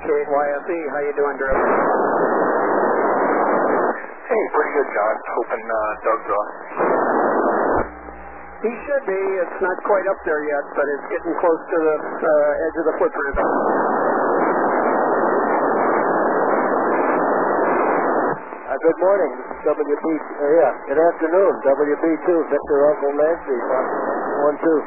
KYSE. How you doing, Drew? Hey, pretty good, John. Hoping Doug's off. He should be. It's not quite up there yet, but it's getting close to the edge of the footprint. Good morning. This is good afternoon. WB2, Victor Uncle Nancy, 1-2.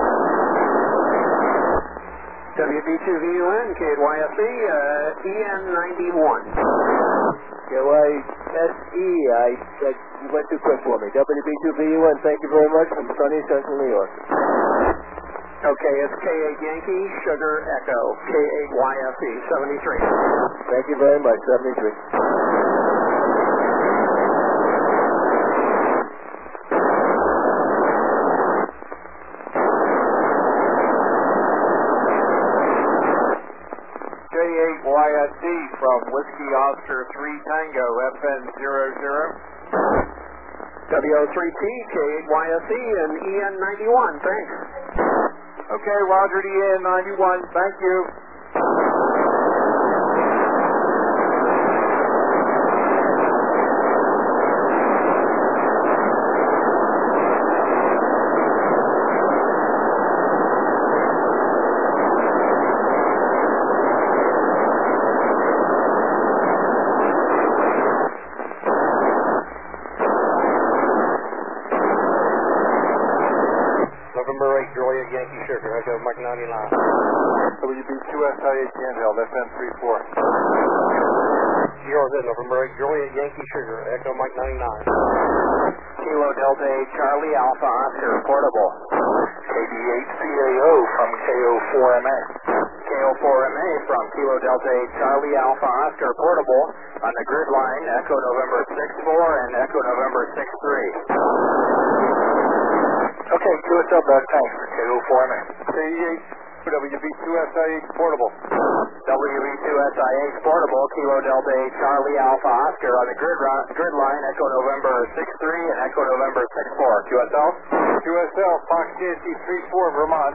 WB2VUN, KYSE, EN91. KYSE, you went too quick for me. WB2VUN, thank you very much from sunny central New York. Okay, it's K8 Yankee, Sugar Echo, K8YSE, 73. Thank you very much, 73. YSE from Whiskey Oscar 3 Tango, FN 00. WO3T, K8YSE, and EN91, thanks. Okay, Roger, the EN91, thank you. November 8, Juliet Yankee Sugar, Echo Mike 99. WB2SIH handheld, FN 34. Zero Z, November 8, Juliet Yankee Sugar, Echo Mike 99. Kilo Delta 8, Charlie Alpha Oscar, portable. KD8CAO from KO4MA. KO4MA from Kilo Delta 8, Charlie Alpha Oscar, portable. On the grid line, Echo November 6-4 and Echo November 6-3. Okay, QSL back, thanks for KO4MA. KD8 WB2SIH portable. WB2SIH portable, Kilo Delta 8, Charlie Alpha Oscar on the grid line, Echo November 6-3 and Echo November 6-4. QSL? QSL, Fox Yankee 3-4, Vermont.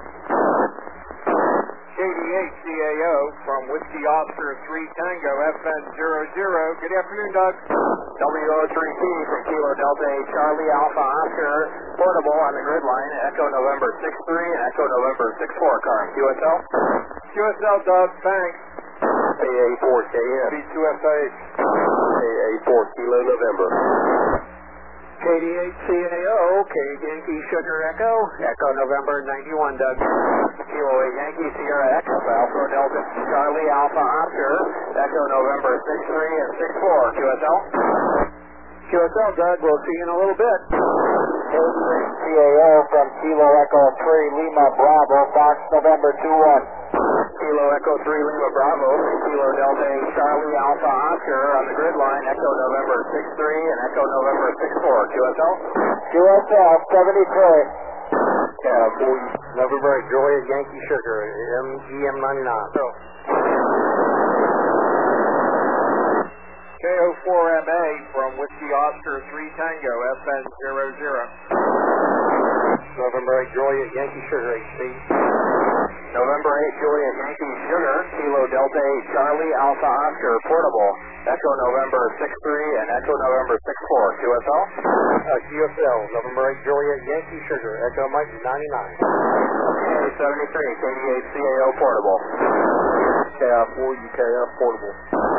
KD8CAO from Whiskey Oscar 3 Tango, FN 00. Good afternoon, Doug. WO3T from Kilo Delta 8, Charlie Alpha Oscar, portable on the grid line, Echo November 6-3 and Echo November 6-4. Current QSL? QSL, Doug, thanks. KA4KF. B2SIH. KA4 Kilo November. KD8CAO, K Yankee Sugar Echo, Echo November 91, Doug. Kilo 8 Yankee Sierra Echo, Alpha Delta Charlie Alpha Oscar, Echo November 6-3 and 6-4. QSL? QSL, Doug, we'll see you in a little bit. KD8CAO from Kilo Echo 3 Lima Bravo, Fox November 2-1. Kilo Echo 3 Lima Bravo, Kilo Delta 8 Charlie Alpha Oscar on the grid line, Echo November 6-3 and Echo November 6-4. QSL? QSL 73. November 8, Juliet Yankee Sugar, MGM 99. KO4MA from Whiskey Oscar 3 Tango, FN 00. November 8, Juliet Yankee Sugar, HC. November 8, Juliet Yankee Sugar, Kilo Delta 8 Charlie Alpha Oscar, portable, Echo November 6-3 and Echo November 6-4. QSL? QSL, November 8, Juliet Yankee Sugar, Echo Mike 99. Okay, 73, KD8CAO portable. KI4 UKF portable.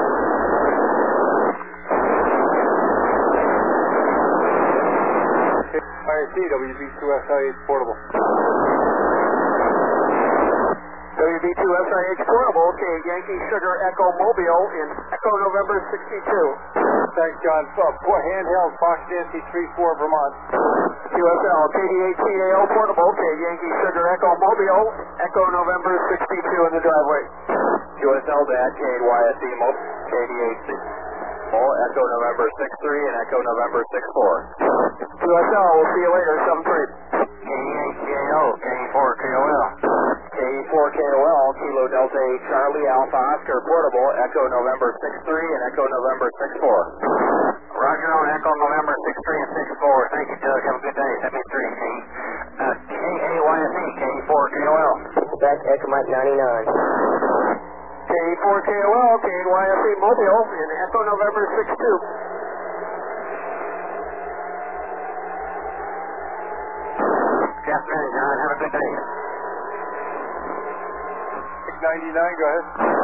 ISC, WB2SIH portable. WB2SIH portable, K Yankee Sugar Echo Mobile in Echo November 62. Thanks, John. Handheld, Fox Yankee 3-4, Vermont. QSL, KD8CAO portable, K Yankee Sugar Echo Mobile, Echo November 62 in the driveway. QSL dash KYSE KD8C. Echo November 6-3 and Echo November 6-4. QSL, we'll see you later, 7-3. KD8CAO, K4KOL. K4KOL, Kilo Delta 8 Charlie Alpha Oscar portable, Echo November 6-3 and Echo November 6-4. Roger on Echo November 6-3 and 6-4. Thank you, Doug. Have a good day. 73. KAYSE, K4KOL. Back Echo Mike 99. K4KOL, KNYSE Mobile in Echo November 62. Good afternoon, John. Have a good day. 699, go ahead.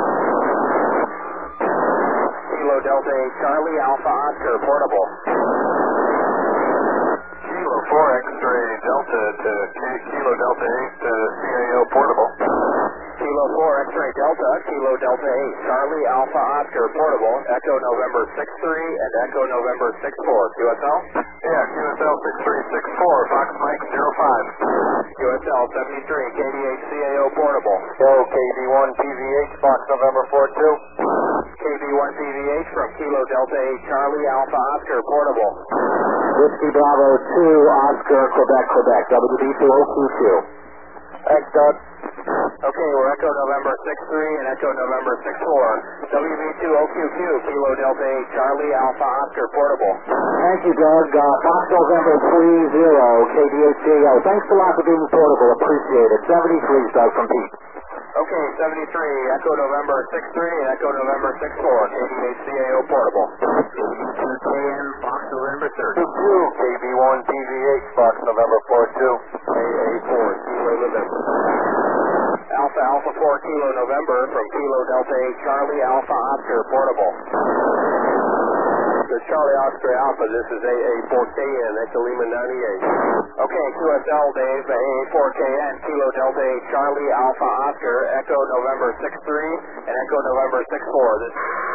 Kilo Delta 8 Charlie Alpha Oscar Portable. Kilo 4 X-ray Delta to Kilo Delta 8 CAO Portable. Kilo 4 X-ray Delta, Kilo Delta 8 Charlie Alpha Oscar Portable, Echo November 63 and Echo November 64. QSL? Yeah, QSL 6364, Fox Mike 05. QSL 73, KDH CAO Portable. Go KD1 PVH, Fox November 42. KB1 PVH from Kilo Delta 8 Charlie Alpha Oscar Portable. Whiskey Bravo 2, Oscar, Quebec, Quebec. WB2 OQ2. Thanks, Doug. Okay, we're Echo November 63 and Echo November 64. WB2 OQQ, Kilo Delta 8 Charlie Alpha Oscar Portable. Thank you, Doug. Fox November 30, KDHCO. Thanks a lot for being portable. Appreciate it. 73, Doug from Pete. Okay, 73, Echo November 63 and Echo November 64, KDHCAO Portable. KN Fox November 30. 2, KB1 PVH, Fox November 42. AA4, Kilo November. Alpha Alpha 4 Kilo November from Kilo Delta 8 Charlie Alpha Oscar Portable. The Charlie Oscar Alpha, this is AA4KN, Echo Lima 98. Okay, QSL Dave, AA4KN, Kilo Delta 8 Charlie Alpha Oscar, Echo November 63 and Echo November 64. This